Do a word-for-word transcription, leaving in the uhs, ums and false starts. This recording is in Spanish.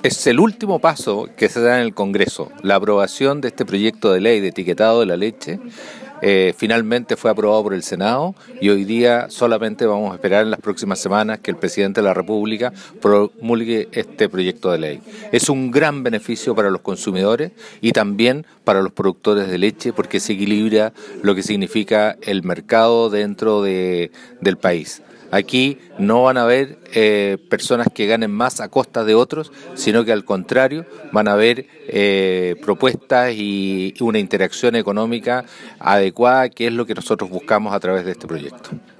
Es el último paso que se da en el Congreso, la aprobación de este proyecto de ley de etiquetado de la leche. Eh, finalmente fue aprobado por el Senado y hoy día solamente vamos a esperar en las próximas semanas que el presidente de la República promulgue este proyecto de ley. Es un gran beneficio para los consumidores y también para los productores de leche porque se equilibra lo que significa el mercado dentro de, del país. Aquí no van a haber eh, personas que ganen más a costa de otros, sino que al contrario van a haber eh, propuestas y una interacción económica adecuada, que es lo que nosotros buscamos a través de este proyecto.